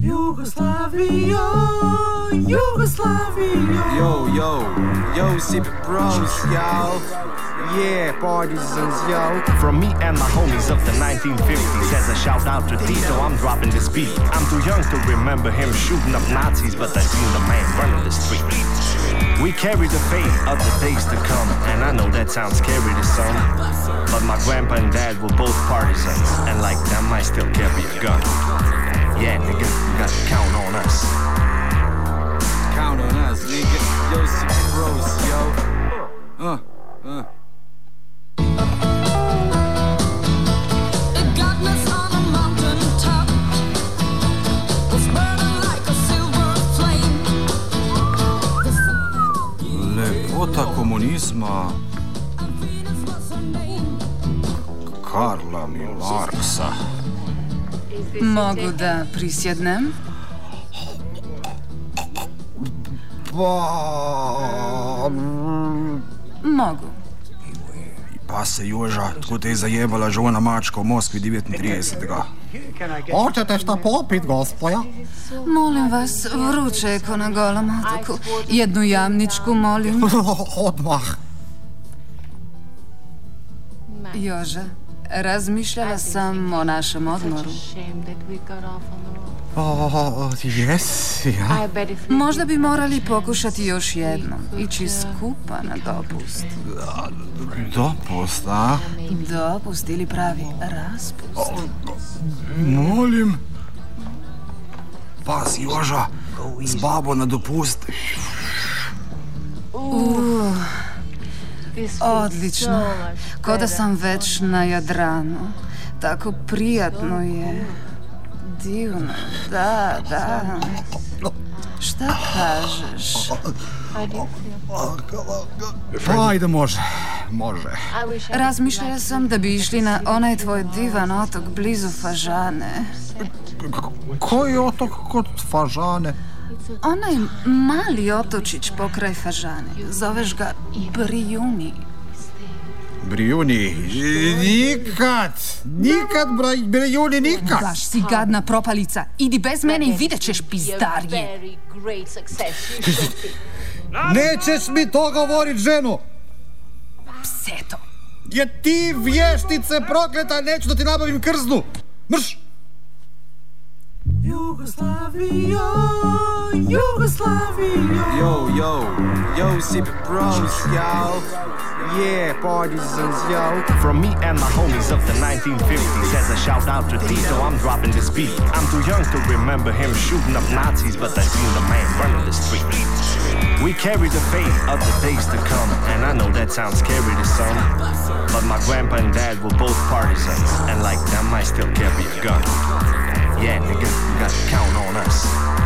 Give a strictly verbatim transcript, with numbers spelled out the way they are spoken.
Yugoslavia, Yugoslavia. Yo, yo, yo, sip bros, y'all. Yeah, partisans, yo. From me and my homies of the nineteen fifties, as a shout out to Tito, I'm dropping this beat. I'm too young to remember him shooting up Nazis, but I seen the man running the street. We carry the fate of the days to come, and I know that sounds scary to some, but my grandpa and dad were both partisans, and like them I still carry a gun. Yeah, nigga, you gotta count on us. Count on us, nigga. Yo, sip bros, yo. Uh, uh. Lepota komunizma Karla Marksa. Mogu da prisjednem? Pa... Mogu. Pa se Joža, tko te je zajebala žona mačka u Moskvi devetintridesetega. Hoćete šta popit, gospoja? Molim vas, vruće je ko na Golom otoku. Jednu jamničku, molim. Odmah. Joža, razmišljala sam o našem odmoru. O, jesi, ja? Možda bi morali pokušati još jednom. Ići skupa na dopust. Dopust, a? Dopust ili pravi raspust. Molim. Pazi, Joža, s babo na dopust. Uh, odlično. Ko da sam već na Jadranu. Tako prijatno je. Divno, da, da. Šta kažeš? Pa, ajde, može, može. Razmišljala sam da bi išli na onaj tvoj divan otok blizu Fažane. Koji otok kod Fažane? Onaj mali otočić pokraj Fažane. Zoveš ga Brijuni. Brijuni? Nikad! Nikad, Brijuni, nikad! Baš si gadna propalica. Idi bez mene i vidjet ćeš pizdarje. Nećeš mi to govorit, ženo! Pseto. Je ti vještice prokleta, neću da ti nabavim krznu! Mrš! Yugoslavia, Yugoslavia. Yo, yo, yo, sip bros, y'all. Yeah, partisans, yo. From me and my homies of the nineteen fifties, as a shout out to Tito, I'm dropping this beat. I'm too young to remember him shooting up Nazis, but I seen the man running the street. We carry the fate of the days to come, and I know that sounds scary to some, but my grandpa and dad were both partisans, and like them I still carry a gun. Yeah, nigga, you gotta count on us.